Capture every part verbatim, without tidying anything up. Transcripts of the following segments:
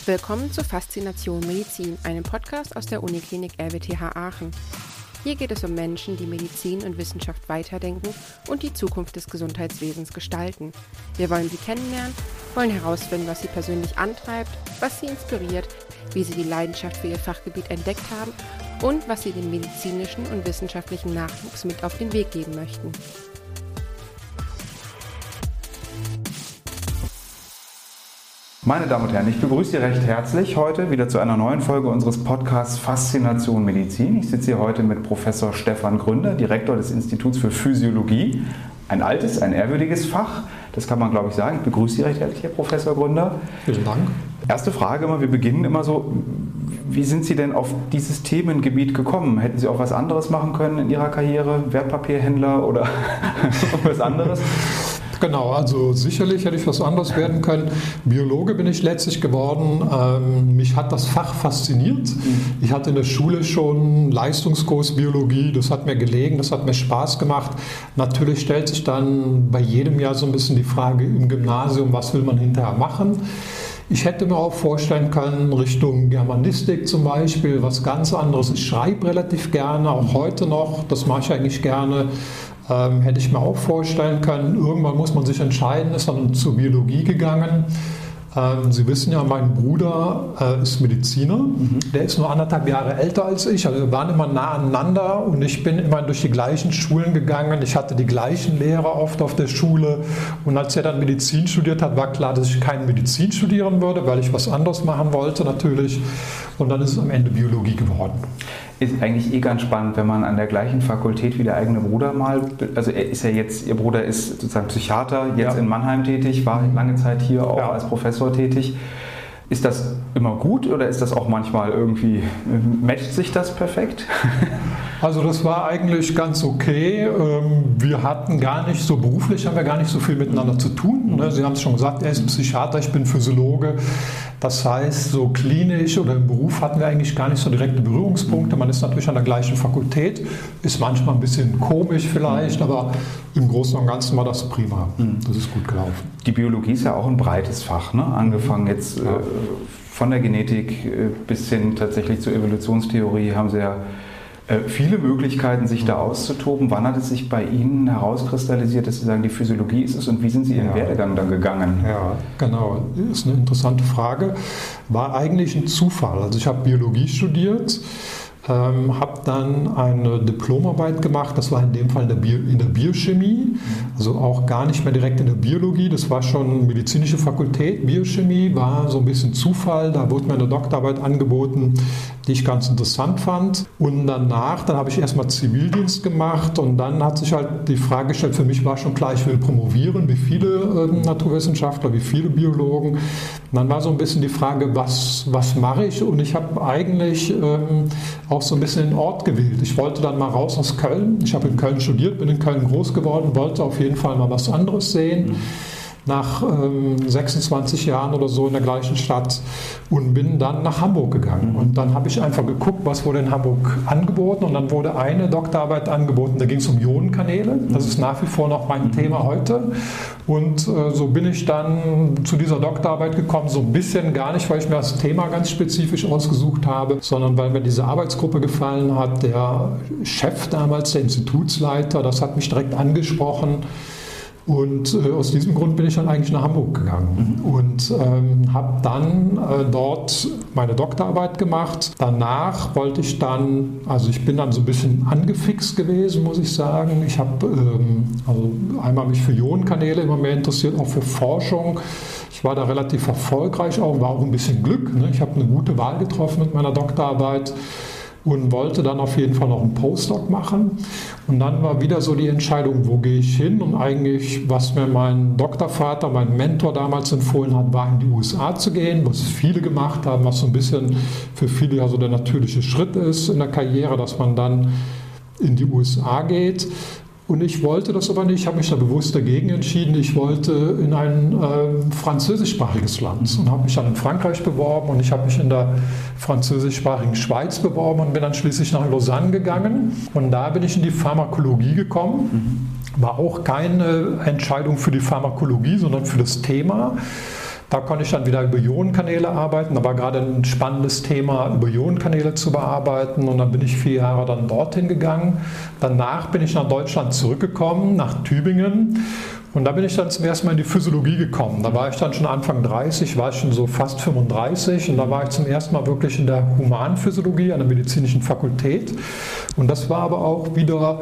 Willkommen zu Faszination Medizin, einem Podcast aus der Uniklinik R W T H Aachen. Hier geht es um Menschen, die Medizin und Wissenschaft weiterdenken und die Zukunft des Gesundheitswesens gestalten. Wir wollen sie kennenlernen, wollen herausfinden, was sie persönlich antreibt, was sie inspiriert, wie sie die Leidenschaft für ihr Fachgebiet entdeckt haben und was sie dem medizinischen und wissenschaftlichen Nachwuchs mit auf den Weg geben möchten. Meine Damen und Herren, ich begrüße Sie recht herzlich heute wieder zu einer neuen Folge unseres Podcasts Faszination Medizin. Ich sitze hier heute mit Professor Stefan Gründer, Direktor des Instituts für Physiologie. Ein altes, ein ehrwürdiges Fach, das kann man glaube ich sagen. Ich begrüße Sie recht herzlich, Herr Professor Gründer. Vielen Dank. Erste Frage immer, wir beginnen immer so, wie sind Sie denn auf dieses Themengebiet gekommen? Hätten Sie auch was anderes machen können in Ihrer Karriere? Wertpapierhändler oder was anderes? Genau, also sicherlich hätte ich was anderes werden können. Biologe bin ich letztlich geworden. Ähm, mich hat das Fach fasziniert. Ich hatte in der Schule schon Leistungskurs Biologie, das hat mir gelegen, das hat mir Spaß gemacht. Natürlich stellt sich dann bei jedem Jahr so ein bisschen die Frage im Gymnasium, was will man hinterher machen? Ich hätte mir auch vorstellen können, Richtung Germanistik zum Beispiel, was ganz anderes. Ich schreibe relativ gerne, auch heute noch, das mache ich eigentlich gerne. Ähm, hätte ich mir auch vorstellen können. Irgendwann muss man sich entscheiden, ist dann zur Biologie gegangen. Ähm, Sie wissen ja, mein Bruder äh, ist Mediziner, mhm. Der ist nur anderthalb Jahre älter als ich, also wir waren immer nah aneinander und ich bin immer durch die gleichen Schulen gegangen, ich hatte die gleichen Lehrer oft auf der Schule und als er dann Medizin studiert hat, war klar, dass ich keine Medizin studieren würde, weil ich was anderes machen wollte natürlich und dann ist es am Ende Biologie geworden. Ist eigentlich eh ganz spannend, wenn man an der gleichen Fakultät wie der eigene Bruder mal, also er ist ja jetzt, Ihr Bruder ist sozusagen Psychiater, jetzt ja. in Mannheim tätig, war lange Zeit hier auch ja. als Professor tätig. Ist das immer gut oder ist das auch manchmal irgendwie, matcht sich das perfekt? Also das war eigentlich ganz okay. Wir hatten gar nicht so, beruflich haben wir gar nicht so viel miteinander zu tun. Sie haben es schon gesagt, er ist Psychiater, ich bin Physiologe. Das heißt, so klinisch oder im Beruf hatten wir eigentlich gar nicht so direkte Berührungspunkte. Man ist natürlich an der gleichen Fakultät, ist manchmal ein bisschen komisch vielleicht, aber im Großen und Ganzen war das prima. Das ist gut gelaufen. Die Biologie ist ja auch ein breites Fach, ne? Angefangen jetzt äh, von der Genetik äh, bis hin tatsächlich zur Evolutionstheorie haben Sie ja äh, viele Möglichkeiten, sich da auszutoben. Wann hat es sich bei Ihnen herauskristallisiert, dass Sie sagen, die Physiologie ist es und wie sind Sie Ihren ja. Werdegang dann gegangen? Ja, genau. Das ist eine interessante Frage. War eigentlich ein Zufall. Also ich habe Biologie studiert. Ähm, habe dann eine Diplomarbeit gemacht, das war in dem Fall in der, Bio, in der Biochemie, also auch gar nicht mehr direkt in der Biologie, das war schon medizinische Fakultät, Biochemie, war so ein bisschen Zufall, da wurde mir eine Doktorarbeit angeboten, die ich ganz interessant fand und danach, dann habe ich erstmal Zivildienst gemacht und dann hat sich halt die Frage gestellt, für mich war schon klar, ich will promovieren, wie viele äh, Naturwissenschaftler, wie viele Biologen und dann war so ein bisschen die Frage, was, was mache ich und ich habe eigentlich ähm, auch so ein bisschen den Ort gewählt. Ich wollte dann mal raus aus Köln. Ich habe in Köln studiert, bin in Köln groß geworden, wollte auf jeden Fall mal was anderes sehen. Nach ähm, sechsundzwanzig Jahren oder so in der gleichen Stadt und bin dann nach Hamburg gegangen. Und dann habe ich einfach geguckt, was wurde in Hamburg angeboten und dann wurde eine Doktorarbeit angeboten, da ging es um Ionenkanäle. Das ist nach wie vor noch mein Thema heute. Und äh, so bin ich dann zu dieser Doktorarbeit gekommen, so ein bisschen gar nicht, weil ich mir das Thema ganz spezifisch ausgesucht habe, sondern weil mir diese Arbeitsgruppe gefallen hat. Der Chef damals, der Institutsleiter, das hat mich direkt angesprochen. Und äh, aus diesem Grund bin ich dann eigentlich nach Hamburg gegangen mhm. und ähm, habe dann äh, dort meine Doktorarbeit gemacht. Danach wollte ich dann, also ich bin dann so ein bisschen angefixt gewesen, muss ich sagen. Ich habe ähm, also einmal mich für Ionenkanäle immer mehr interessiert, auch für Forschung. Ich war da relativ erfolgreich auch, war auch ein bisschen Glück. Ne? Ich habe eine gute Wahl getroffen mit meiner Doktorarbeit. Und wollte dann auf jeden Fall noch einen Postdoc machen. Und dann war wieder so die Entscheidung, wo gehe ich hin? Und eigentlich, was mir mein Doktorvater, mein Mentor damals empfohlen hat, war in die U S A zu gehen, was viele gemacht haben, was so ein bisschen für viele ja so der natürliche Schritt ist in der Karriere, dass man dann in die U S A geht. Und ich wollte das aber nicht, ich habe mich da bewusst dagegen entschieden. Ich wollte in ein äh, französischsprachiges Land und habe mich dann in Frankreich beworben und ich habe mich in der französischsprachigen Schweiz beworben und bin dann schließlich nach Lausanne gegangen. Und da bin ich in die Pharmakologie gekommen. War auch keine Entscheidung für die Pharmakologie, sondern für das Thema. Da konnte ich dann wieder über Ionenkanäle arbeiten. Da war gerade ein spannendes Thema, über Ionenkanäle zu bearbeiten. Und dann bin ich vier Jahre dann dorthin gegangen. Danach bin ich nach Deutschland zurückgekommen, nach Tübingen. Und da bin ich dann zum ersten Mal in die Physiologie gekommen. Da war ich dann schon Anfang dreißig, war ich schon so fast fünfunddreißig. Und da war ich zum ersten Mal wirklich in der Humanphysiologie an der medizinischen Fakultät. Und das war aber auch wieder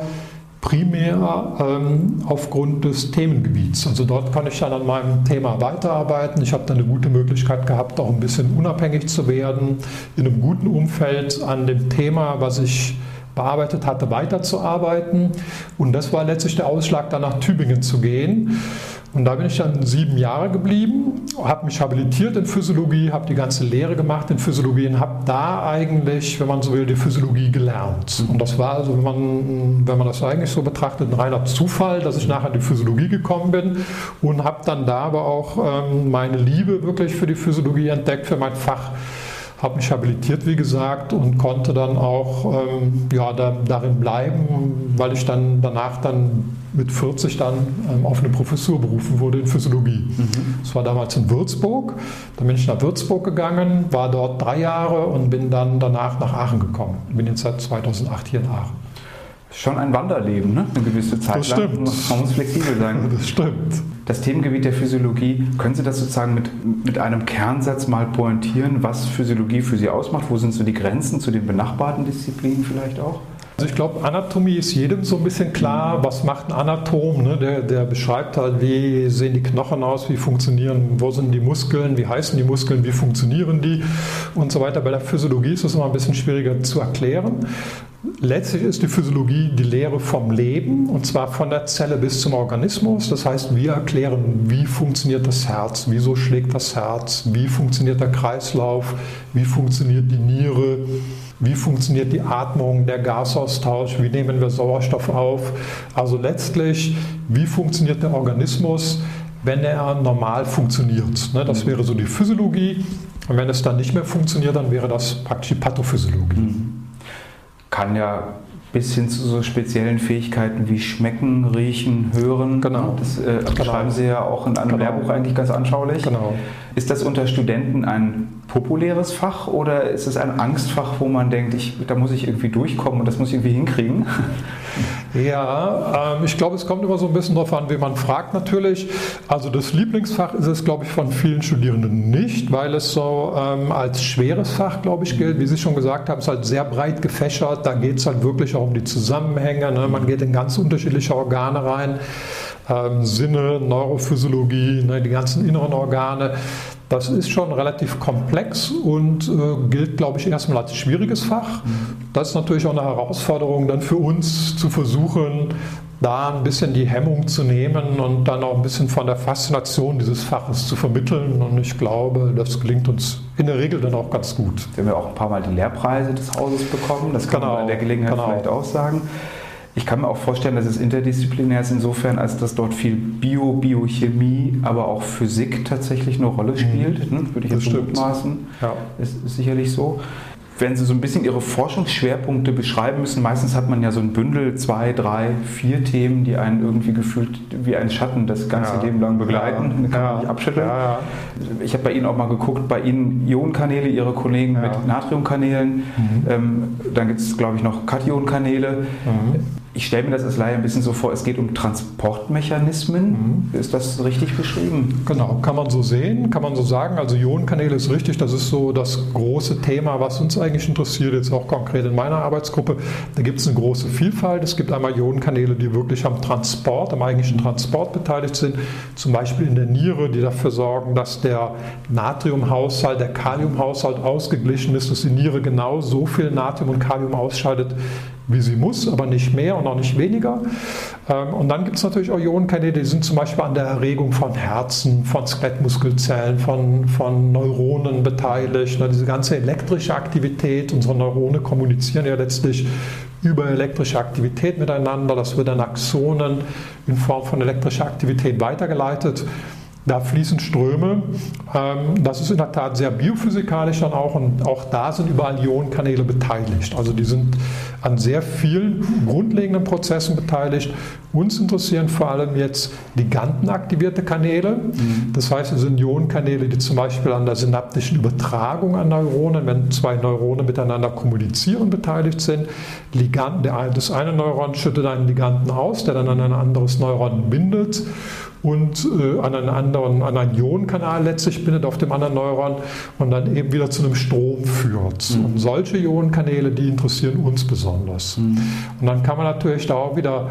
primär ähm, aufgrund des Themengebiets. Also dort konnte ich dann an meinem Thema weiterarbeiten. Ich habe dann eine gute Möglichkeit gehabt, auch ein bisschen unabhängig zu werden, in einem guten Umfeld an dem Thema, was ich bearbeitet hatte, weiterzuarbeiten. Und das war letztlich der Ausschlag, dann nach Tübingen zu gehen. Und da bin ich dann sieben Jahre geblieben, habe mich habilitiert in Physiologie, habe die ganze Lehre gemacht in Physiologie und habe da eigentlich, wenn man so will, die Physiologie gelernt. Und das war also, wenn man, wenn man das eigentlich so betrachtet, ein reiner Zufall, dass ich nachher in die Physiologie gekommen bin und habe dann da aber auch ähm, meine Liebe wirklich für die Physiologie entdeckt, für mein Fach. Habe mich habilitiert, wie gesagt, und konnte dann auch ähm, ja, da, darin bleiben, weil ich dann danach dann mit vierzig dann ähm, auf eine Professur berufen wurde in Physiologie. Mhm. Das war damals in Würzburg. Dann bin ich nach Würzburg gegangen, war dort drei Jahre und bin dann danach nach Aachen gekommen. Bin jetzt seit zweitausendacht hier in Aachen. Schon ein Wanderleben, ne? Eine gewisse Zeit das lang. Stimmt. Man muss flexibel sein. Das stimmt. Das Themengebiet der Physiologie, können Sie das sozusagen mit, mit einem Kernsatz mal pointieren, was Physiologie für Sie ausmacht? Wo sind so die Grenzen zu den benachbarten Disziplinen vielleicht auch? Also ich glaube, Anatomie ist jedem so ein bisschen klar. Was macht ein Anatom? Ne? Der, der beschreibt halt, wie sehen die Knochen aus, wie funktionieren, wo sind die Muskeln, wie heißen die Muskeln, wie funktionieren die und so weiter. Bei der Physiologie ist es immer ein bisschen schwieriger zu erklären. Letztlich ist die Physiologie die Lehre vom Leben, und zwar von der Zelle bis zum Organismus. Das heißt, wir erklären, wie funktioniert das Herz, wieso schlägt das Herz, wie funktioniert der Kreislauf, wie funktioniert die Niere, wie funktioniert die Atmung, der Gasaustausch, wie nehmen wir Sauerstoff auf. Also letztlich, wie funktioniert der Organismus, wenn er normal funktioniert. Das wäre so die Physiologie, und wenn es dann nicht mehr funktioniert, dann wäre das praktisch die Pathophysiologie. Kann ja bis hin zu so speziellen Fähigkeiten wie Schmecken, Riechen, Hören. Genau. Das äh, genau. beschreiben Sie ja auch in einem genau. Lehrbuch eigentlich ganz anschaulich. Genau. Ist das unter Studenten ein populäres Fach oder ist es ein Angstfach, wo man denkt, ich, da muss ich irgendwie durchkommen und das muss ich irgendwie hinkriegen? Ja, ähm, ich glaube, es kommt immer so ein bisschen darauf an, wen man fragt natürlich. Also das Lieblingsfach ist es, glaube ich, von vielen Studierenden nicht, weil es so ähm, als schweres Fach, glaube ich, gilt. Wie Sie schon gesagt haben, es ist halt sehr breit gefächert. Da geht es halt wirklich auch um die Zusammenhänge. Ne? Man geht in ganz unterschiedliche Organe rein. Ähm, Sinne, Neurophysiologie, ne, die ganzen inneren Organe. Das ist schon relativ komplex und äh, gilt, glaube ich, erstmal als schwieriges Fach. Das ist natürlich auch eine Herausforderung dann für uns zu versuchen, da ein bisschen die Hemmung zu nehmen und dann auch ein bisschen von der Faszination dieses Faches zu vermitteln. Und ich glaube, das gelingt uns in der Regel dann auch ganz gut. Wir haben ja auch ein paar Mal die Lehrpreise des Hauses bekommen. Das kann genau, man bei der Gelegenheit genau. vielleicht auch sagen. Ich kann mir auch vorstellen, dass es interdisziplinär ist insofern, als dass dort viel Bio, Biochemie, aber auch Physik tatsächlich eine Rolle spielt. Mhm. Würde ich jetzt so mutmaßen. Ja. Ist, ist sicherlich so. Wenn Sie so ein bisschen Ihre Forschungsschwerpunkte beschreiben müssen, meistens hat man ja so ein Bündel, zwei, drei, vier Themen, die einen irgendwie gefühlt wie ein Schatten das ganze ja. Leben lang begleiten. Ja. Kann man nicht abschütteln. Ja, ja. Ich habe bei Ihnen auch mal geguckt, bei Ihnen Ionenkanäle, Ihre Kollegen ja. mit Natriumkanälen. Mhm. Ähm, dann gibt es, glaube ich, noch Kationkanäle. Mhm. Ich stelle mir das als Laie ein bisschen so vor, es geht um Transportmechanismen. Mhm. Ist das richtig beschrieben? Genau, kann man so sehen, kann man so sagen. Also Ionenkanäle ist richtig, das ist so das große Thema, was uns eigentlich interessiert, jetzt auch konkret in meiner Arbeitsgruppe. Da gibt es eine große Vielfalt. Es gibt einmal Ionenkanäle, die wirklich am Transport, am eigentlichen Transport beteiligt sind. Zum Beispiel in der Niere, die dafür sorgen, dass der Natriumhaushalt, der Kaliumhaushalt ausgeglichen ist, dass die Niere genau so viel Natrium und Kalium ausscheidet, wie sie muss, aber nicht mehr und auch nicht weniger. Und dann gibt es natürlich auch Ionenkanäle, die sind zum Beispiel an der Erregung von Herzen, von Skelettmuskelzellen, von, von Neuronen beteiligt. Diese ganze elektrische Aktivität, unsere Neurone kommunizieren ja letztlich über elektrische Aktivität miteinander. Das wird an Axonen in Form von elektrischer Aktivität weitergeleitet. Da fließen Ströme. Das ist in der Tat sehr biophysikalisch dann auch und auch da sind überall Ionenkanäle beteiligt. Also die sind an sehr vielen grundlegenden Prozessen beteiligt. Uns interessieren vor allem jetzt ligandenaktivierte Kanäle. Mhm. Das heißt, es sind Ionenkanäle, die zum Beispiel an der synaptischen Übertragung an Neuronen, wenn zwei Neurone miteinander kommunizieren, beteiligt sind. Ligand, das eine Neuron schüttet einen Liganden aus, der dann an ein anderes Neuron bindet und äh, an einen anderen, an einen Ionenkanal letztlich bindet auf dem anderen Neuron und dann eben wieder zu einem Strom führt. Mhm. Und solche Ionenkanäle, die interessieren uns besonders. Mhm. Und dann kann man natürlich da auch wieder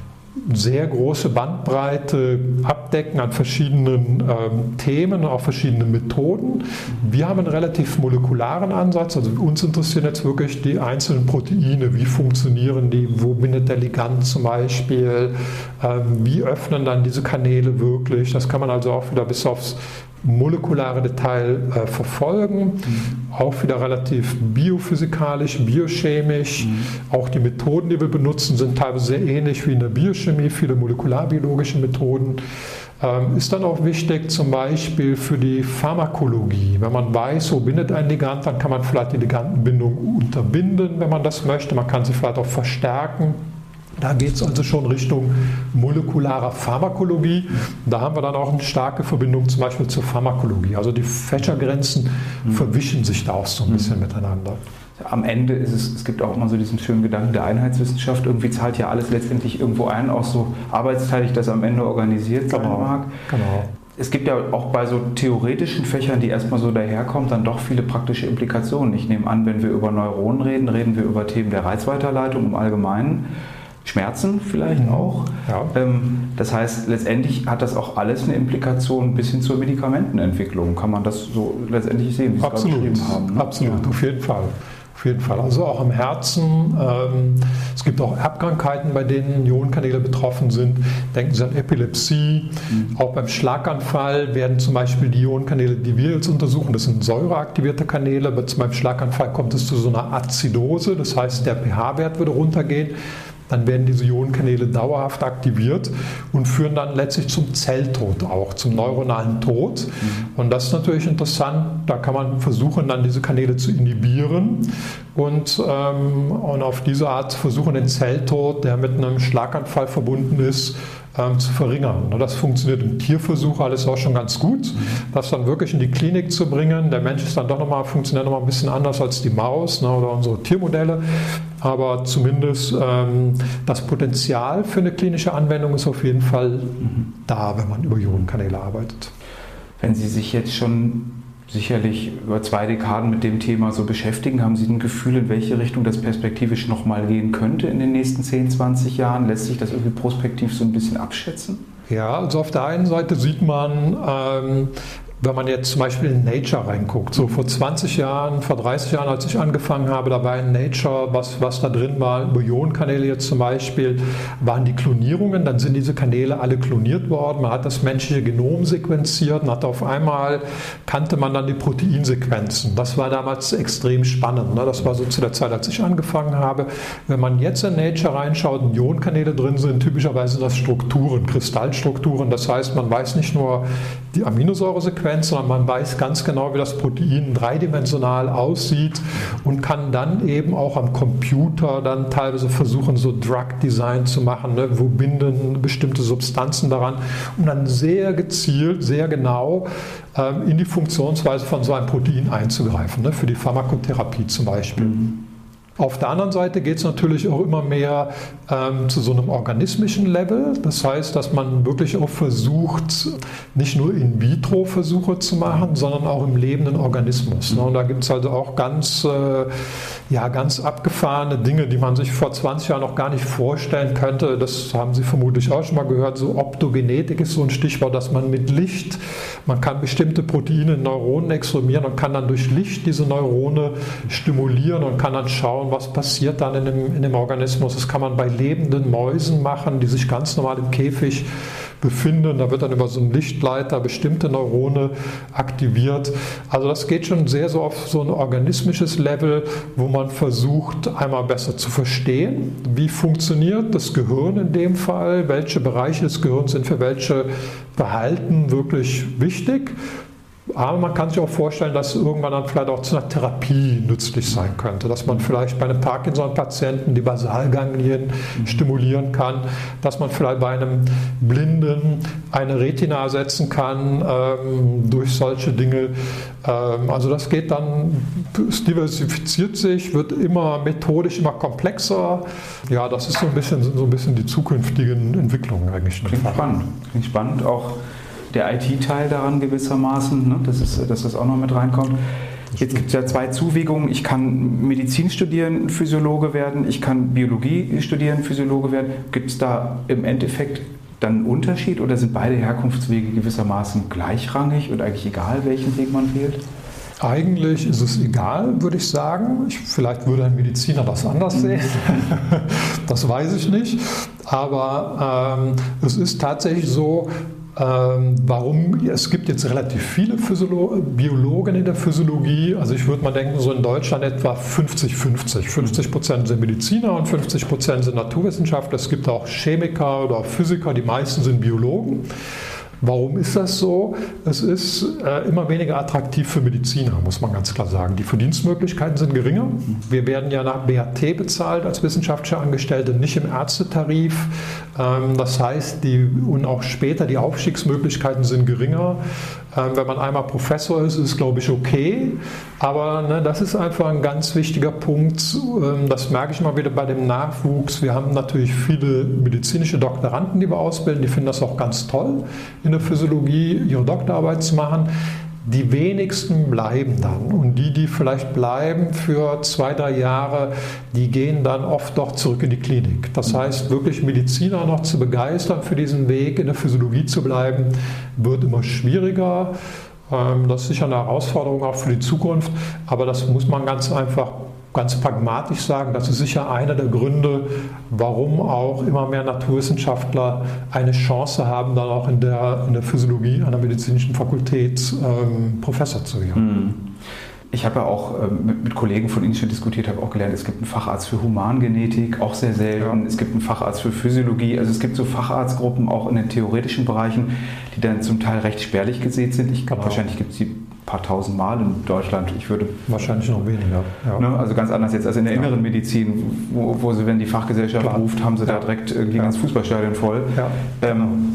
sehr große Bandbreite abdecken an verschiedenen ähm, Themen, auch verschiedenen Methoden. Wir haben einen relativ molekularen Ansatz, also uns interessieren jetzt wirklich die einzelnen Proteine, wie funktionieren die, wo bindet der Ligand zum Beispiel, ähm, wie öffnen dann diese Kanäle wirklich, das kann man also auch wieder bis aufs molekulare Detail äh, verfolgen, mhm. auch wieder relativ biophysikalisch, biochemisch. Mhm. Auch die Methoden, die wir benutzen, sind teilweise sehr ähnlich wie in der Biochemie, viele molekularbiologische Methoden. Ähm, ist dann auch wichtig zum Beispiel für die Pharmakologie. Wenn man weiß, wo bindet ein Ligand, dann kann man vielleicht die Ligandenbindung unterbinden, wenn man das möchte. Man kann sie vielleicht auch verstärken. Da geht es also schon Richtung molekularer Pharmakologie. Da haben wir dann auch eine starke Verbindung zum Beispiel zur Pharmakologie. Also die Fächergrenzen mhm. verwischen sich da auch so ein bisschen mhm. miteinander. Am Ende ist es, es gibt auch immer so diesen schönen Gedanken der Einheitswissenschaft, irgendwie zahlt ja alles letztendlich irgendwo ein, auch so arbeitsteilig das am Ende organisiert sein genau. mag. Genau. Es gibt ja auch bei so theoretischen Fächern, die erstmal so daherkommen, dann doch viele praktische Implikationen. Ich nehme an, wenn wir über Neuronen reden, reden wir über Themen der Reizweiterleitung im Allgemeinen. Schmerzen vielleicht auch. Ja. Das heißt, letztendlich hat das auch alles eine Implikation bis hin zur Medikamentenentwicklung. Kann man das so letztendlich sehen, wie Sie es gerade beschrieben haben? Ne? Absolut, ja. auf jeden Fall. Auf jeden Fall. Also auch am Herzen. Ähm, es gibt auch Erbkrankheiten, bei denen Ionenkanäle betroffen sind. Denken Sie an Epilepsie. Mhm. Auch beim Schlaganfall werden zum Beispiel die Ionenkanäle, die wir jetzt untersuchen, das sind säureaktivierte Kanäle. Aber beim Schlaganfall kommt es zu so einer Azidose. Das heißt, der pH-Wert würde runtergehen. Dann werden diese Ionenkanäle dauerhaft aktiviert und führen dann letztlich zum Zelltod auch, zum neuronalen Tod. Mhm. Und das ist natürlich interessant, da kann man versuchen, dann diese Kanäle zu inhibieren und, ähm, und auf diese Art versuchen, den Zelltod, der mit einem Schlaganfall verbunden ist, ähm, zu verringern. Das funktioniert im Tierversuch alles auch schon ganz gut, mhm. das dann wirklich in die Klinik zu bringen. Der Mensch ist dann doch nochmal, funktioniert nochmal ein bisschen anders als die Maus, ne, oder unsere Tiermodelle. Aber zumindest ähm, das Potenzial für eine klinische Anwendung ist auf jeden Fall mhm. da, wenn man über Ionenkanäle arbeitet. Wenn Sie sich jetzt schon sicherlich über zwei Dekaden mit dem Thema so beschäftigen, haben Sie ein Gefühl, in welche Richtung das perspektivisch nochmal gehen könnte in den nächsten zehn, zwanzig Jahren? Lässt sich das irgendwie prospektiv so ein bisschen abschätzen? Ja, also auf der einen Seite sieht man, ähm, wenn man jetzt zum Beispiel in Nature reinguckt, so vor zwanzig Jahren, vor dreißig Jahren, als ich angefangen habe, da war in Nature, was, was da drin war, über Ionenkanäle jetzt zum Beispiel, waren die Klonierungen, dann sind diese Kanäle alle kloniert worden, man hat das menschliche Genom sequenziert und hat auf einmal, kannte man dann die Proteinsequenzen. Das war damals extrem spannend, ne? Das war so zu der Zeit, als ich angefangen habe. Wenn man jetzt in Nature reinschaut und Ionenkanäle drin sind, typischerweise sind das Strukturen, Kristallstrukturen, das heißt, man weiß nicht nur die Aminosäuresequenz, sondern man weiß ganz genau, wie das Protein dreidimensional aussieht und kann dann eben auch am Computer dann teilweise versuchen, so Drug Design zu machen, ne? Wo binden bestimmte Substanzen daran, um dann sehr gezielt, sehr genau ähm, in die Funktionsweise von so einem Protein einzugreifen, ne? Für die Pharmakotherapie zum Beispiel. Mhm. Auf der anderen Seite geht es natürlich auch immer mehr ähm, zu so einem organismischen Level. Das heißt, dass man wirklich auch versucht, nicht nur In-vitro-Versuche zu machen, sondern auch im lebenden Organismus. Ne? Und da gibt es also auch ganz, äh, ja, ganz abgefahrene Dinge, die man sich vor zwanzig Jahren noch gar nicht vorstellen könnte. Das haben Sie vermutlich auch schon mal gehört. So Optogenetik ist so ein Stichwort, dass man mit Licht, man kann bestimmte Proteine in Neuronen exprimieren und kann dann durch Licht diese Neurone stimulieren und kann dann schauen, was passiert dann in dem, in dem Organismus. Das kann man bei lebenden Mäusen machen, die sich ganz normal im Käfig befinden. Da wird dann über so einen Lichtleiter bestimmte Neurone aktiviert. Also das geht schon sehr so auf so ein organismisches Level, wo man versucht, einmal besser zu verstehen, wie funktioniert das Gehirn in dem Fall, welche Bereiche des Gehirns sind für welche Verhalten wirklich wichtig. Aber man kann sich auch vorstellen, dass es irgendwann dann vielleicht auch zu einer Therapie nützlich sein könnte, dass man vielleicht bei einem Parkinson-Patienten die Basalganglien stimulieren kann, dass man vielleicht bei einem Blinden eine Retina ersetzen kann ähm, durch solche Dinge. Ähm, also das geht dann, es diversifiziert sich, wird immer methodisch immer komplexer. Ja, das ist so ein bisschen, so ein bisschen die zukünftigen Entwicklungen eigentlich. Klingt spannend, klingt spannend auch. Der I T-Teil daran gewissermaßen, ne, dass, es, dass das auch noch mit reinkommt. Jetzt gibt es ja zwei Zuwägungen. Ich kann Medizin studieren, Physiologe werden. Ich kann Biologie studieren, Physiologe werden. Gibt es da im Endeffekt dann einen Unterschied oder sind beide Herkunftswege gewissermaßen gleichrangig und eigentlich egal, welchen Weg man wählt? Eigentlich ist es egal, würde ich sagen. Ich, vielleicht würde ein Mediziner das anders sehen. Das weiß ich nicht. Aber ähm, es ist tatsächlich so, Ähm, warum? Es gibt jetzt relativ viele Physiolo- Biologen in der Physiologie. Also ich würde mal denken, so in Deutschland etwa fünfzig fünfzig. fünfzig Prozent sind Mediziner und fünfzig Prozent sind Naturwissenschaftler. Es gibt auch Chemiker oder auch Physiker, die meisten sind Biologen. Warum ist das so? Es ist äh, immer weniger attraktiv für Mediziner, muss man ganz klar sagen. Die Verdienstmöglichkeiten sind geringer. Wir werden ja nach B H T bezahlt als wissenschaftliche Angestellte, nicht im Ärztetarif. Ähm, das heißt, die, und auch später die Aufstiegsmöglichkeiten sind geringer. Ähm, wenn man einmal Professor ist, ist es, glaube ich, okay. Aber ne, das ist einfach ein ganz wichtiger Punkt. Ähm, das merke ich mal wieder bei dem Nachwuchs. Wir haben natürlich viele medizinische Doktoranden, die wir ausbilden. Die finden das auch ganz toll, in der Physiologie ihre Doktorarbeit zu machen. Die wenigsten bleiben dann. Und die, die vielleicht bleiben für zwei, drei Jahre, die gehen dann oft doch zurück in die Klinik. Das heißt, wirklich Mediziner noch zu begeistern für diesen Weg, in der Physiologie zu bleiben, wird immer schwieriger. Das ist sicher eine Herausforderung auch für die Zukunft. Aber das muss man ganz einfach, ganz pragmatisch sagen, das ist sicher einer der Gründe, warum auch immer mehr Naturwissenschaftler eine Chance haben, dann auch in der, in der Physiologie an der medizinischen Fakultät ähm, Professor zu werden. Ich habe ja auch ähm, mit, mit Kollegen von Ihnen schon diskutiert, habe auch gelernt, es gibt einen Facharzt für Humangenetik, auch sehr selten. Ja. Es gibt einen Facharzt für Physiologie. Also es gibt so Facharztgruppen auch in den theoretischen Bereichen, die dann zum Teil recht spärlich gesät sind. Ich glaube, genau. Wahrscheinlich gibt es die ein paar tausend Mal in Deutschland. Ich würde wahrscheinlich noch weniger. Ja. Ne, also ganz anders jetzt als in der inneren ja. Medizin, wo, wo sie, wenn die Fachgesellschaft Klar. ruft, haben sie ja. da direkt irgendwie ja. ganz Fußballstadion voll. Ja. Ähm,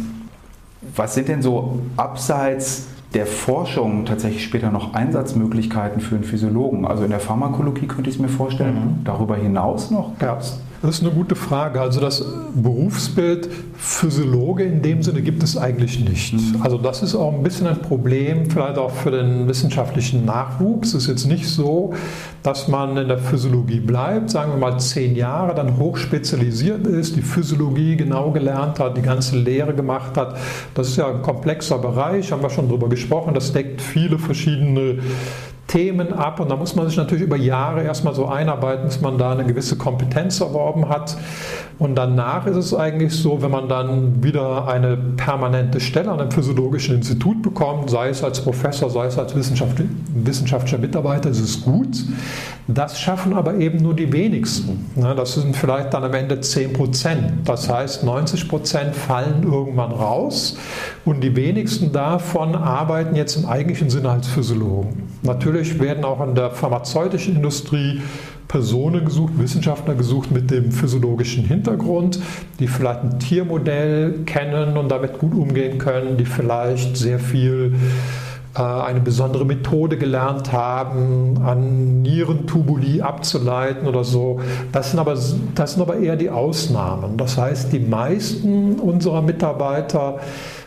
was sind denn so abseits der Forschung tatsächlich später noch Einsatzmöglichkeiten für einen Physiologen? Also in der Pharmakologie könnte ich es mir vorstellen. Mhm. Darüber hinaus noch? Ja. Das ist eine gute Frage. Also das Berufsbild Physiologe in dem Sinne gibt es eigentlich nicht. Mhm. Also das ist auch ein bisschen ein Problem, vielleicht auch für den wissenschaftlichen Nachwuchs. Es ist jetzt nicht so, dass man in der Physiologie bleibt, sagen wir mal zehn Jahre, dann hochspezialisiert ist, die Physiologie genau gelernt hat, die ganze Lehre gemacht hat. Das ist ja ein komplexer Bereich, haben wir schon drüber gesprochen. Das deckt viele verschiedene Themen ab und da muss man sich natürlich über Jahre erstmal so einarbeiten, bis man da eine gewisse Kompetenz erworben hat. Und danach ist es eigentlich so, wenn man dann wieder eine permanente Stelle an einem physiologischen Institut bekommt, sei es als Professor, sei es als wissenschaftlicher Mitarbeiter, ist es gut. Das schaffen aber eben nur die wenigsten. Das sind vielleicht dann am Ende zehn Prozent. Das heißt, neunzig Prozent fallen irgendwann raus und die wenigsten davon arbeiten jetzt im eigentlichen Sinne als Physiologen. Natürlich werden auch in der pharmazeutischen Industrie Personen gesucht, Wissenschaftler gesucht mit dem physiologischen Hintergrund, die vielleicht ein Tiermodell kennen und damit gut umgehen können, die vielleicht sehr viel äh, eine besondere Methode gelernt haben, an Nierentubuli abzuleiten oder so. Das sind aber, das sind aber eher die Ausnahmen. Das heißt, die meisten unserer Mitarbeiter,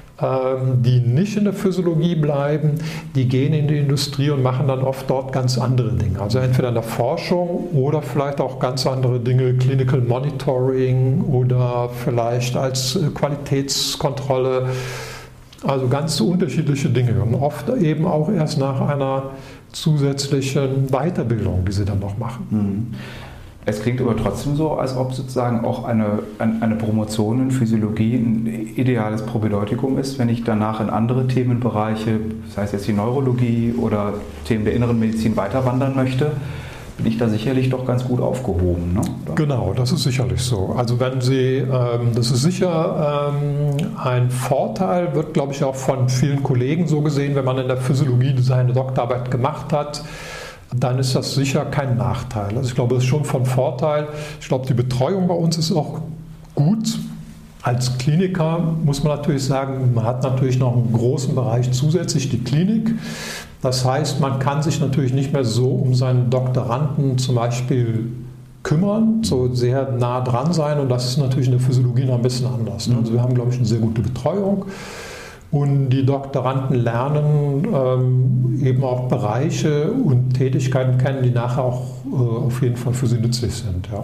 die nicht in der Physiologie bleiben, die gehen in die Industrie und machen dann oft dort ganz andere Dinge. Also entweder in der Forschung oder vielleicht auch ganz andere Dinge, Clinical Monitoring oder vielleicht als Qualitätskontrolle. Also ganz unterschiedliche Dinge und oft eben auch erst nach einer zusätzlichen Weiterbildung, die sie dann noch machen. Mhm. Es klingt aber trotzdem so, als ob sozusagen auch eine, eine Promotion in Physiologie ein ideales Propädeutikum ist, wenn ich danach in andere Themenbereiche, das heißt jetzt die Neurologie oder Themen der inneren Medizin weiterwandern möchte, bin ich da sicherlich doch ganz gut aufgehoben. Ne? Genau, das ist sicherlich so. Also wenn Sie, ähm, das ist sicher ähm, ein Vorteil, wird glaube ich auch von vielen Kollegen so gesehen, wenn man in der Physiologie seine Doktorarbeit gemacht hat, dann ist das sicher kein Nachteil. Also ich glaube, das ist schon von Vorteil. Ich glaube, die Betreuung bei uns ist auch gut. Als Kliniker muss man natürlich sagen, man hat natürlich noch einen großen Bereich zusätzlich, die Klinik. Das heißt, man kann sich natürlich nicht mehr so um seinen Doktoranden zum Beispiel kümmern, so sehr nah dran sein, und das ist natürlich in der Physiologie noch ein bisschen anders. Also wir haben, glaube ich, eine sehr gute Betreuung. Und die Doktoranden lernen ähm, eben auch Bereiche und Tätigkeiten kennen, die nachher auch äh, auf jeden Fall für sie nützlich sind. Ja.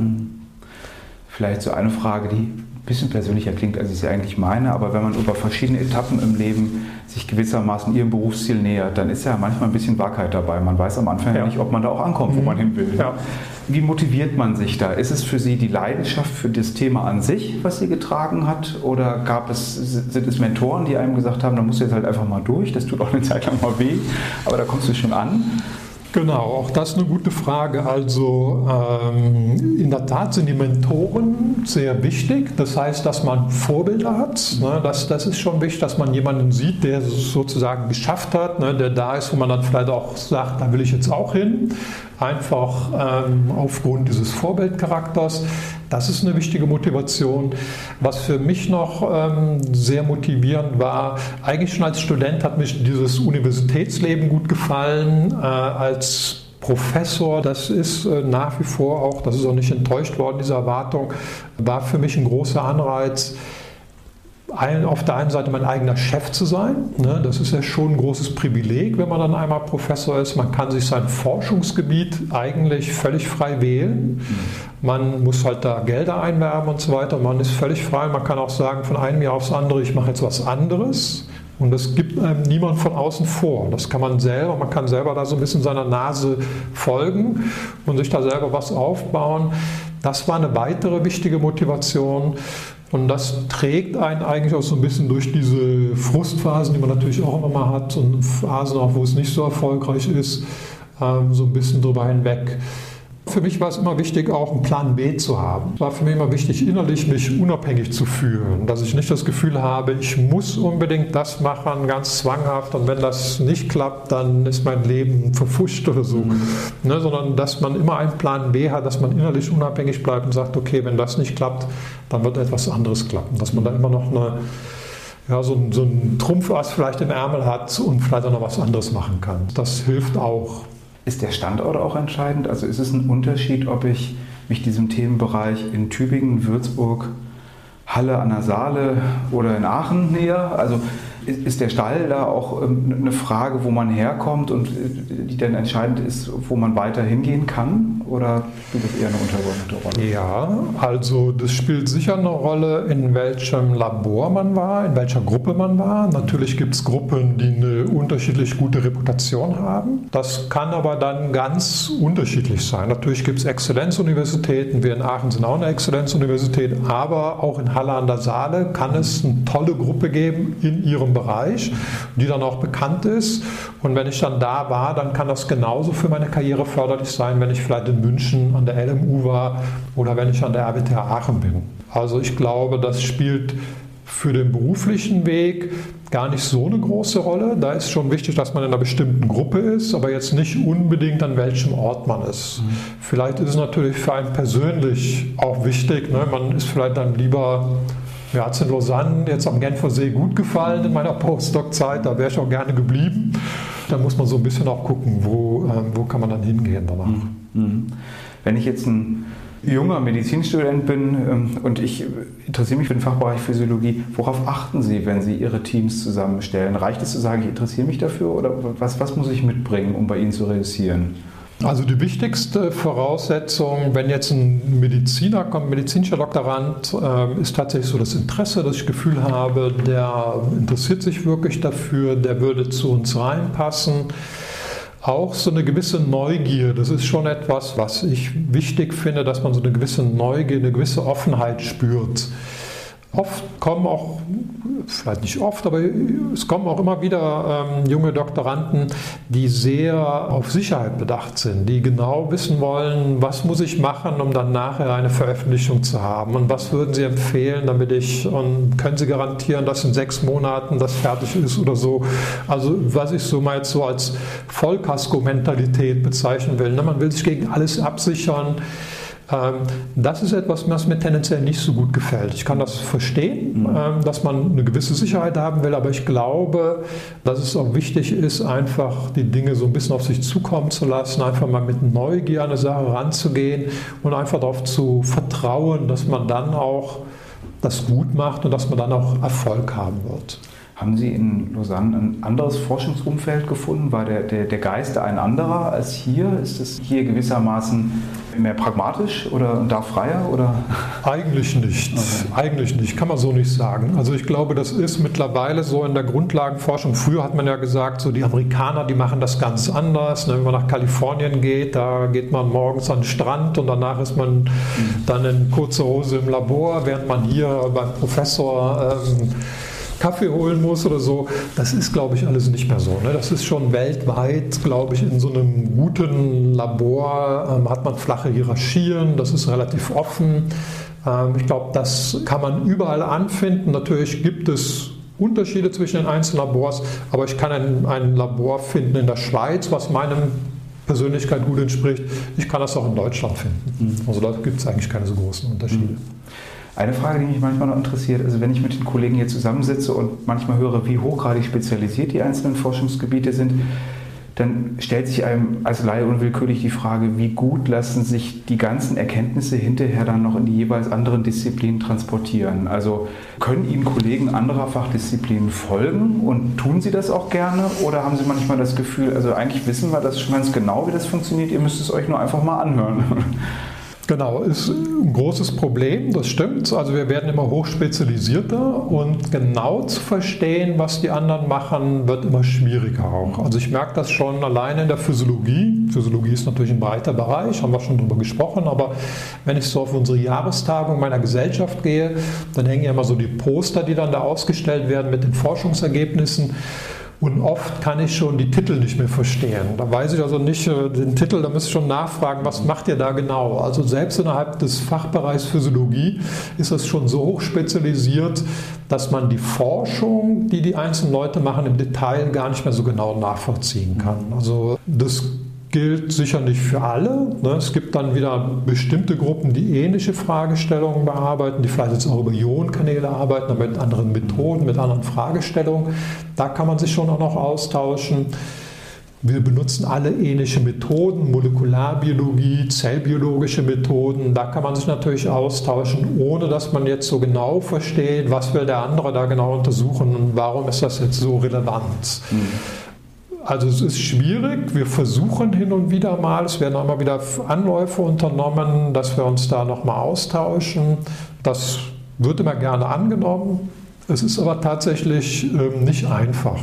Vielleicht so eine Frage, die ein bisschen persönlicher klingt, als ich sie eigentlich meine, aber wenn man über verschiedene Etappen im Leben sich gewissermaßen ihrem Berufsziel nähert, dann ist ja manchmal ein bisschen Wahrheit dabei. Man weiß am Anfang ja nicht, ob man da auch ankommt, wo mhm. man hin will. Ja. Wie motiviert man sich da? Ist es für Sie die Leidenschaft für das Thema an sich, was Sie getragen hat? Oder gab es, sind es Mentoren, die einem gesagt haben, da musst du jetzt halt einfach mal durch, das tut auch eine Zeit lang mal weh, aber da kommst du schon an? Genau, auch das ist eine gute Frage. Also ähm, in der Tat sind die Mentoren sehr wichtig. Das heißt, dass man Vorbilder hat. Ne? Das, das ist schon wichtig, dass man jemanden sieht, der es sozusagen geschafft hat, ne? Der da ist, wo man dann vielleicht auch sagt, da will ich jetzt auch hin. Einfach ähm, aufgrund dieses Vorbildcharakters. Das ist eine wichtige Motivation. Was für mich noch ähm, sehr motivierend war, eigentlich schon als Student hat mich dieses Universitätsleben gut gefallen. Äh, als Professor, das ist äh, nach wie vor auch, das ist auch nicht enttäuscht worden, diese Erwartung, war für mich ein großer Anreiz, ein, auf der einen Seite mein eigener Chef zu sein. Ne? Das ist ja schon ein großes Privileg, wenn man dann einmal Professor ist. Man kann sich sein Forschungsgebiet eigentlich völlig frei wählen. Man muss halt da Gelder einwerben und so weiter. Man ist völlig frei. Man kann auch sagen, von einem Jahr aufs andere, ich mache jetzt was anderes. Und das gibt einem niemand von außen vor. Das kann man selber, man kann selber da so ein bisschen seiner Nase folgen und sich da selber was aufbauen. Das war eine weitere wichtige Motivation. Und das trägt einen eigentlich auch so ein bisschen durch diese Frustphasen, die man natürlich auch immer mal hat, und Phasen auch, wo es nicht so erfolgreich ist, so ein bisschen drüber hinweg. Für mich war es immer wichtig, auch einen Plan B zu haben. Es war für mich immer wichtig, innerlich mich unabhängig zu fühlen, dass ich nicht das Gefühl habe, ich muss unbedingt das machen, ganz zwanghaft, und wenn das nicht klappt, dann ist mein Leben verpfuscht oder so. Mhm. Ne, sondern dass man immer einen Plan B hat, dass man innerlich unabhängig bleibt und sagt, okay, wenn das nicht klappt, dann wird etwas anderes klappen. Dass man da immer noch eine, ja, so, ein, so einen Trumpfass vielleicht im Ärmel hat und vielleicht auch noch was anderes machen kann. Das hilft auch. Ist der Standort auch entscheidend? Also ist es ein Unterschied, ob ich mich diesem Themenbereich in Tübingen, Würzburg, Halle an der Saale oder in Aachen näher? Also ist der Stall da auch eine Frage, wo man herkommt und die dann entscheidend ist, wo man weiter hingehen kann? Oder spielt das eher eine untergeordnete Rolle? Ja, also das spielt sicher eine Rolle, in welchem Labor man war, in welcher Gruppe man war. Natürlich gibt es Gruppen, die eine unterschiedlich gute Reputation haben. Das kann aber dann ganz unterschiedlich sein. Natürlich gibt es Exzellenzuniversitäten. Wir in Aachen sind auch eine Exzellenzuniversität, aber auch in Halle an der Saale kann es eine tolle Gruppe geben in ihrem Bereich, die dann auch bekannt ist. Und wenn ich dann da war, dann kann das genauso für meine Karriere förderlich sein, wenn ich vielleicht in München an der L M U war oder wenn ich an der R W T H Aachen bin. Also ich glaube, das spielt für den beruflichen Weg gar nicht so eine große Rolle. Da ist schon wichtig, dass man in einer bestimmten Gruppe ist, aber jetzt nicht unbedingt an welchem Ort man ist. Mhm. Vielleicht ist es natürlich für einen persönlich auch wichtig. Ne? Man ist vielleicht dann lieber, mir hat es in Lausanne jetzt am Genfer See gut gefallen in meiner Postdoc-Zeit, da wäre ich auch gerne geblieben. Da muss man so ein bisschen auch gucken, wo, ähm, wo kann man dann hingehen danach. Mhm. Wenn ich jetzt ein junger Medizinstudent bin ähm, und ich interessiere mich für den Fachbereich Physiologie, worauf achten Sie, wenn Sie Ihre Teams zusammenstellen? Reicht es zu sagen, ich interessiere mich dafür, oder was, was muss ich mitbringen, um bei Ihnen zu reüssieren? Also die wichtigste Voraussetzung, wenn jetzt ein Mediziner kommt, medizinischer Doktorand, äh, ist tatsächlich so das Interesse, dass ich das Gefühl habe, der interessiert sich wirklich dafür, der würde zu uns reinpassen. auch so eine gewisse Neugier. Das ist schon etwas, was ich wichtig finde, dass man so eine gewisse Neugier, eine gewisse Offenheit spürt. Oft kommen auch, vielleicht nicht oft, aber es kommen auch immer wieder ähm, junge Doktoranden, die sehr auf Sicherheit bedacht sind, die genau wissen wollen, was muss ich machen, um dann nachher eine Veröffentlichung zu haben und was würden Sie empfehlen, damit ich, und können Sie garantieren, dass in sechs Monaten das fertig ist oder so. Also was ich so mal jetzt so als Vollkasko-Mentalität bezeichnen will. Ne? Man will sich gegen alles absichern. Das ist etwas, was mir tendenziell nicht so gut gefällt. Ich kann das verstehen, mhm. dass man eine gewisse Sicherheit haben will, aber ich glaube, dass es auch wichtig ist, einfach die Dinge so ein bisschen auf sich zukommen zu lassen, einfach mal mit Neugier an eine Sache ranzugehen und einfach darauf zu vertrauen, dass man dann auch das gut macht und dass man dann auch Erfolg haben wird. Haben Sie in Lausanne ein anderes Forschungsumfeld gefunden? War der, der, der Geist ein anderer als hier? Ist es hier gewissermaßen mehr pragmatisch oder da freier? Oder? Eigentlich nicht. Okay. Eigentlich nicht, kann man so nicht sagen. Also ich glaube, das ist mittlerweile so in der Grundlagenforschung. Früher hat man ja gesagt, so die Amerikaner, die machen das ganz anders. Wenn man nach Kalifornien geht, da geht man morgens an den Strand und danach ist man mhm. dann in kurzer Hose im Labor, während man hier beim Professor ähm, Kaffee holen muss oder so. Das ist, glaube ich, alles nicht mehr so. Ne? Das ist schon weltweit, glaube ich, in so einem guten Labor ähm, hat man flache Hierarchien, das ist relativ offen. Ähm, ich glaube, das kann man überall anfinden. Natürlich gibt es Unterschiede zwischen den einzelnen Labors, aber ich kann ein, ein Labor finden in der Schweiz, was meinem Persönlichkeit gut entspricht. Ich kann das auch in Deutschland finden. Also da gibt es eigentlich keine so großen Unterschiede. Mhm. Eine Frage, die mich manchmal noch interessiert, also wenn ich mit den Kollegen hier zusammensitze und manchmal höre, wie hochgradig spezialisiert die einzelnen Forschungsgebiete sind, dann stellt sich einem als Laie unwillkürlich die Frage, wie gut lassen sich die ganzen Erkenntnisse hinterher dann noch in die jeweils anderen Disziplinen transportieren. Also können Ihnen Kollegen anderer Fachdisziplinen folgen und tun Sie das auch gerne? Oder haben Sie manchmal das Gefühl, also eigentlich wissen wir das schon ganz genau, wie das funktioniert, ihr müsst es euch nur einfach mal anhören? Genau, ist ein großes Problem, das stimmt. Also wir werden immer hochspezialisierter und genau zu verstehen, was die anderen machen, wird immer schwieriger auch. Also ich merke das schon alleine in der Physiologie. Physiologie ist natürlich ein breiter Bereich, haben wir schon drüber gesprochen, aber wenn ich so auf unsere Jahrestagung meiner Gesellschaft gehe, dann hängen ja immer so die Poster, die dann da ausgestellt werden mit den Forschungsergebnissen. Und oft kann ich schon die Titel nicht mehr verstehen. Da weiß ich also nicht den Titel, da müsste ich schon nachfragen, was macht ihr da genau? Also selbst innerhalb des Fachbereichs Physiologie ist das schon so hoch spezialisiert, dass man die Forschung, die die einzelnen Leute machen, im Detail gar nicht mehr so genau nachvollziehen kann. Also das gilt sicher nicht für alle. Es gibt dann wieder bestimmte Gruppen, die ähnliche Fragestellungen bearbeiten, die vielleicht jetzt auch über Ionenkanäle arbeiten, aber mit anderen Methoden, mit anderen Fragestellungen. Da kann man sich schon auch noch austauschen. Wir benutzen alle ähnliche Methoden, Molekularbiologie, zellbiologische Methoden. Da kann man sich natürlich austauschen, ohne dass man jetzt so genau versteht, was will der andere da genau untersuchen und warum ist das jetzt so relevant. Mhm. Also es ist schwierig, wir versuchen hin und wieder mal, es werden auch immer wieder Anläufe unternommen, dass wir uns da nochmal austauschen. Das wird immer gerne angenommen, es ist aber tatsächlich ähm, nicht einfach.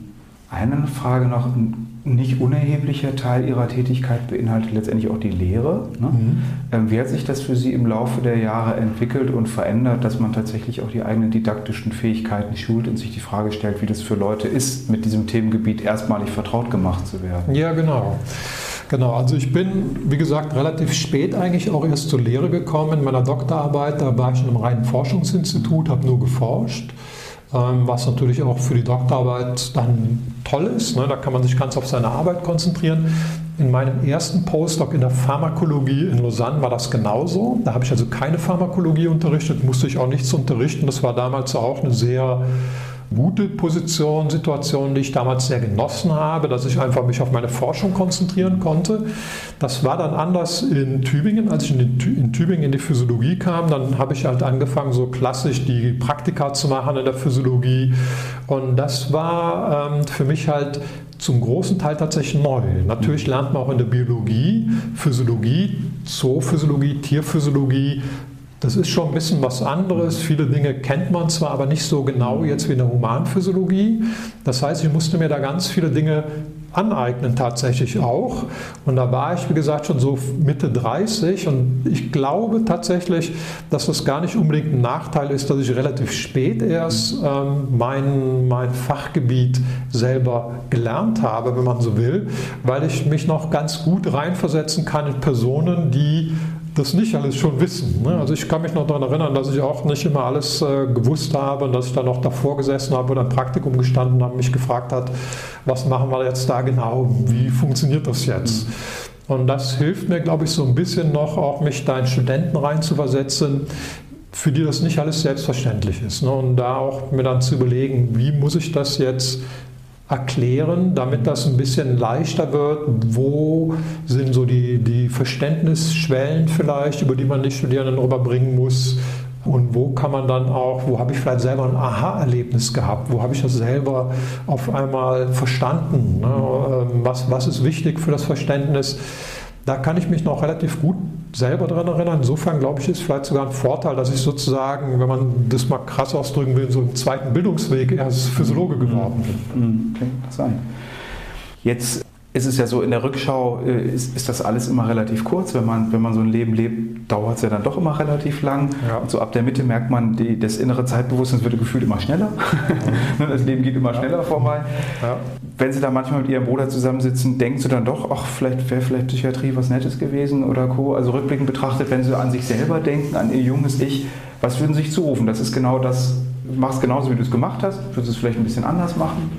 Eine Frage noch, ein nicht unerheblicher Teil Ihrer Tätigkeit beinhaltet letztendlich auch die Lehre. Ne? Mhm. Ähm, wie hat sich das für Sie im Laufe der Jahre entwickelt und verändert, dass man tatsächlich auch die eigenen didaktischen Fähigkeiten schult und sich die Frage stellt, wie das für Leute ist, mit diesem Themengebiet erstmalig vertraut gemacht zu werden? Ja, genau. Genau, also ich bin, wie gesagt, relativ spät eigentlich auch erst zur Lehre gekommen. In meiner Doktorarbeit, da war ich in einem reinen Forschungsinstitut, habe nur geforscht. Was natürlich auch für die Doktorarbeit dann toll ist. Da kann man sich ganz auf seine Arbeit konzentrieren. In meinem ersten Postdoc in der Pharmakologie in Lausanne war das genauso. Da habe ich also keine Pharmakologie unterrichtet, musste ich auch nichts unterrichten. Das war damals auch eine sehr gute Position, Situation, die ich damals sehr genossen habe, dass ich einfach mich auf meine Forschung konzentrieren konnte. Das war dann anders in Tübingen. Als ich in, die, in Tübingen in die Physiologie kam, dann habe ich halt angefangen, so klassisch die Praktika zu machen in der Physiologie. Und das war ähm, für mich halt zum großen Teil tatsächlich neu. Natürlich lernt man auch in der Biologie, Physiologie, Zoophysiologie, Tierphysiologie, Das ist schon ein bisschen was anderes. Viele Dinge kennt man zwar, aber nicht so genau jetzt wie in der Humanphysiologie. Das heißt, ich musste mir da ganz viele Dinge aneignen tatsächlich auch. Und da war ich, wie gesagt, schon so Mitte dreißig und ich glaube tatsächlich, dass das gar nicht unbedingt ein Nachteil ist, dass ich relativ spät erst ähm, mein, mein Fachgebiet selber gelernt habe, wenn man so will, weil ich mich noch ganz gut reinversetzen kann in Personen, die das nicht alles schon wissen. Also ich kann mich noch daran erinnern, dass ich auch nicht immer alles äh, gewusst habe und dass ich dann noch davor gesessen habe oder ein Praktikum gestanden habe und mich gefragt hat, was machen wir jetzt da genau, wie funktioniert das jetzt? Mhm. Und das hilft mir, glaube ich, so ein bisschen noch, auch mich da in Studenten reinzuversetzen, für die das nicht alles selbstverständlich ist. Und da auch mir dann zu überlegen, wie muss ich das jetzt erklären, damit das ein bisschen leichter wird. Wo sind so die, die Verständnisschwellen vielleicht, über die man die Studierenden rüberbringen muss? Und wo kann man dann auch, wo habe ich vielleicht selber ein Aha-Erlebnis gehabt? Wo habe ich das selber auf einmal verstanden? Ne? Was, was ist wichtig für das Verständnis? Da kann ich mich noch relativ gut selber daran erinnern. Insofern glaube ich, ist vielleicht sogar ein Vorteil, dass ich sozusagen, wenn man das mal krass ausdrücken will, so im zweiten Bildungsweg erst Physiologe geworden bin. Okay, das sein. Jetzt ist es ja so, in der Rückschau ist, ist das alles immer relativ kurz. Wenn man, wenn man so ein Leben lebt, dauert es ja dann doch immer relativ lang. Ja. Und so ab der Mitte merkt man, die, das innere Zeitbewusstsein wird gefühlt immer schneller. Das Leben geht immer schneller vorbei. Ja. Wenn Sie da manchmal mit Ihrem Bruder zusammensitzen, denken Sie dann doch, ach, vielleicht wäre vielleicht Psychiatrie was Nettes gewesen oder Co. Also rückblickend betrachtet, wenn Sie an sich selber denken, an Ihr junges Ich, was würden Sie sich zurufen? Das ist genau das, du machst genauso, wie du es gemacht hast. Würdest du es vielleicht ein bisschen anders machen?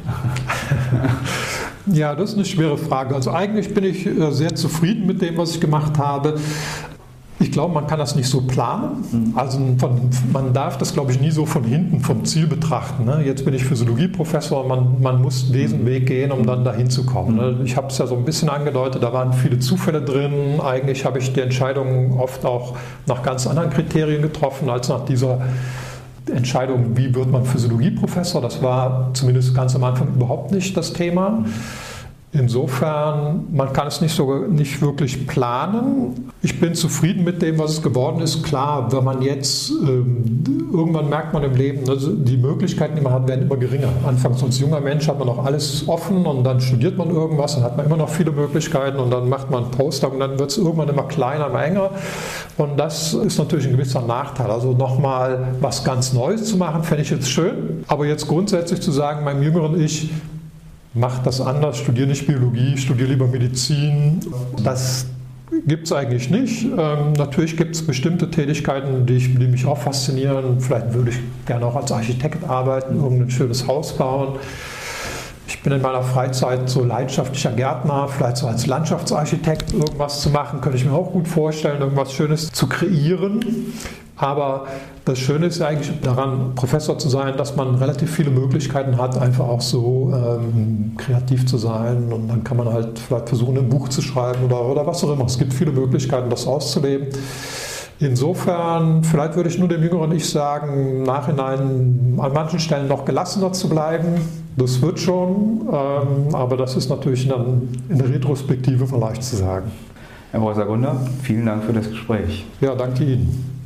Ja, das ist eine schwere Frage. Also eigentlich bin ich sehr zufrieden mit dem, was ich gemacht habe. Ich glaube, man kann das nicht so planen. Also von, man darf das, glaube ich, nie so von hinten, vom Ziel betrachten. Ne? Jetzt bin ich Physiologieprofessor und man, man muss diesen Weg gehen, um dann dahin zu kommen. Ne? Ich habe es ja so ein bisschen angedeutet, da waren viele Zufälle drin. Eigentlich habe ich die Entscheidung oft auch nach ganz anderen Kriterien getroffen, als nach dieser Entscheidung, wie wird man Physiologieprofessor. Das war zumindest ganz am Anfang überhaupt nicht das Thema. Insofern, man kann es nicht, so, nicht wirklich planen. Ich bin zufrieden mit dem, was es geworden ist. Klar, wenn man jetzt, ähm, irgendwann merkt man im Leben, also die Möglichkeiten, die man hat, werden immer geringer. Anfangs als junger Mensch hat man noch alles offen und dann studiert man irgendwas, dann hat man immer noch viele Möglichkeiten und dann macht man einen Postdoc und dann wird es irgendwann immer kleiner, immer enger. Und das ist natürlich ein gewisser Nachteil. Also nochmal was ganz Neues zu machen, fände ich jetzt schön. Aber jetzt grundsätzlich zu sagen, meinem jüngeren Ich, mach das anders, studiere nicht Biologie, studiere lieber Medizin. Das gibt es eigentlich nicht. Ähm, natürlich gibt es bestimmte Tätigkeiten, die, ich, die mich auch faszinieren. Vielleicht würde ich gerne auch als Architekt arbeiten, irgendein schönes Haus bauen. Ich bin in meiner Freizeit so leidenschaftlicher Gärtner, vielleicht so als Landschaftsarchitekt irgendwas zu machen, könnte ich mir auch gut vorstellen, irgendwas Schönes zu kreieren. Aber das Schöne ist ja eigentlich daran, Professor zu sein, dass man relativ viele Möglichkeiten hat, einfach auch so ähm, kreativ zu sein. Und dann kann man halt vielleicht versuchen, ein Buch zu schreiben oder, oder was auch immer. Es gibt viele Möglichkeiten, das auszuleben. Insofern, vielleicht würde ich nur dem jüngeren Ich sagen, im Nachhinein an manchen Stellen noch gelassener zu bleiben. Das wird schon, ähm, aber das ist natürlich dann in der Retrospektive vielleicht zu sagen. Herr Professor Grunder, vielen Dank für das Gespräch. Ja, danke Ihnen.